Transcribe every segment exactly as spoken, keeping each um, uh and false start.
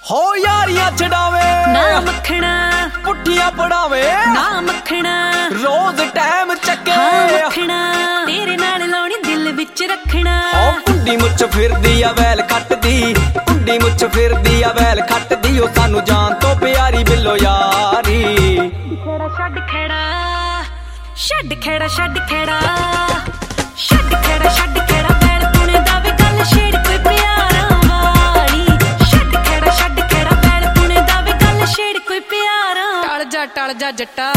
हो यारियां छड़ावे ना मखना, पुट्ठियां पड़ावे ना मखना, रोज टाइम चके हाँ मखना, तेरे नाल लाउणी दिल विच रखना। ओ कुंडी मुछ फिरदी आ वैल खटदी, कुंडी मुछ फिरदी आ वैल खटदी, ओ सानू जान तो प्यारी बिल्लो यारी। खेड़ा छड्ड खेड़ा, छड्ड खेड़ा छड्ड खेड़ा, छड्ड खेड़ा छड्ड खेड़ा, वैल पुणे दा वे गल छेड़ कोई प्यारा वाली। छड्ड खेड़ा छड्ड खेड़ा, वैल पुणे दा वे गल छेड़ कोई प्यारा। टल जा टल जा जट्टा,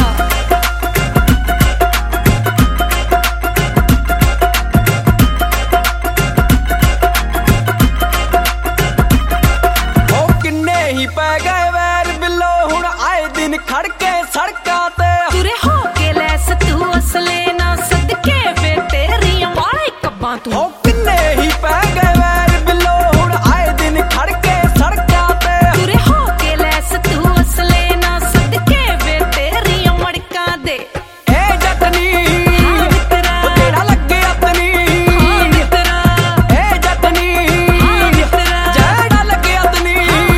पै गए वैर बिल्लो हुण आए दिन खड़के सड़कां ते। तुरे हो के लैस तू असले ना सदके वे तेरियां वाले कब्बां तू। हो किन्ने ही पै गए वैर बिल्लो हुण आए दिन खड़के सड़कां ते। तुरे हो के लैस तू असले ना सदके वे तेरियां मड़कां दे। ए जटनी हाँ मित्रा, ओ तेरा लगे अपनी। हाँ मित्रा, ए जटनी हाँ मित्रा, जेड़ा लगे अपनी।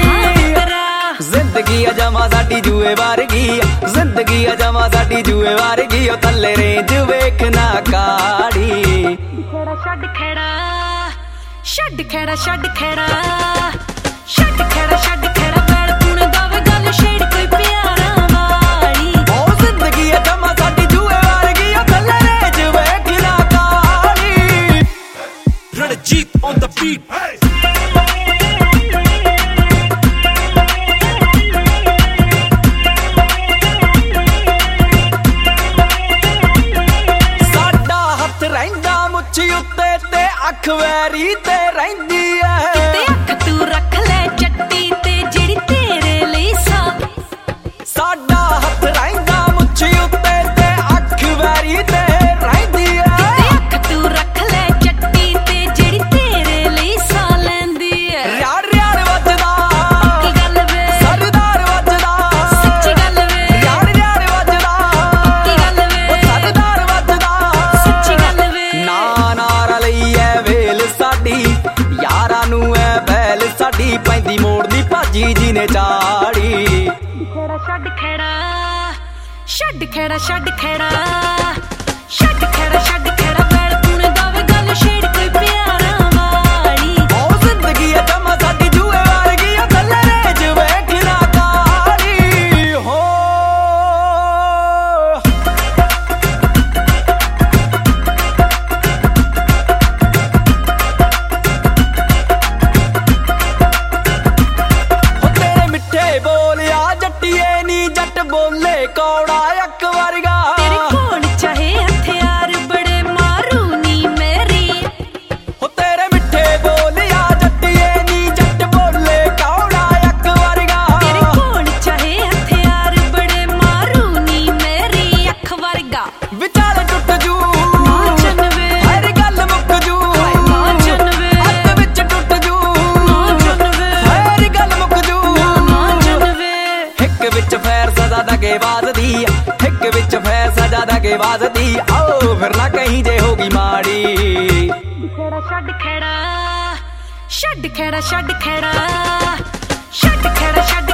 जिंदगी अजमा साडी जुए वारगी, जिंदगी अजमा साडी जुए वारगी, ओ थल्ले रेंज वेखना काड़ी। खेड़ा छड्ड खेड़ा, छड्ड खेड़ा छड्ड खेड़ा, छड्ड खेड़ा छड्ड खेड़ा, वैल पुणे दा वे गल छेड़ कोई प्यारा वाली। ओ जिंदगी अजमा साडी जुए वारगी, ओ थल्ले रेंज वेखना काड़ी। Ranjit on the beat. उत्ते ते अख वैरी ते रहिंदी ऐ, ते अख तू रख ले चट्टी ते जेड़ी तेरे लई सा। साडा हथ रहिंदा मुच्छी उत्ते ते अख वैरी ते रहिंदी ऐ, ते अख तू रख ले चट्टी ते जेड़ी तेरे लई सा लैंदी ऐ। यार यार वजदा की गल वे, सरदार वजदा सच्ची गल वे, यार यार वजदा की गल वे, ओ सरदार वजदा सच्ची गल वे। ना नारा लईए वेल साडी, यारां नू ऐ बैल साडी, पैंदी मोड़ दी भाजी जी ने चाड़ी। खेड़ा छड्ड खेड़ा, छड्ड खेड़ा छड्ड खेड़ा, छड्ड खेड़ा छड्ड खेड़ा, वैल पुणे दा वे गल छेड़ कोई प्यारा वाली। ओ जिंदगी अजमा साडी जुए वारगी, ओ थल्ले रेंज वेखना काड़ी। हो बोले कौड़ा अक वर्गा, तेरे कोल चाहे हथियार बड़े मारू नी मेरी। हो तेरे मिठे बोलिया जट्टिए नी जट बोले कौड़ा अक वर्गा। तेरे कोल चाहे हथियार बड़े मारू नी मेरी अख वर्गा। विचार टुट जू नाचन वे, हर गल मुक जू नाचन वे, अत विच टुट जू नाचन वे, हर गल मुक जू नाचन वे। हिक विच फैर सजा दगे वाजदी, हिक विच फैर सजा दगे वाजदी, आओ फिर ना कहीं जे होगी माड़ी। खेड़ा छड्ड खेड़ा, छड्ड खेड़ा छड्ड खेड़ा, छड्ड खेड़ा छड्ड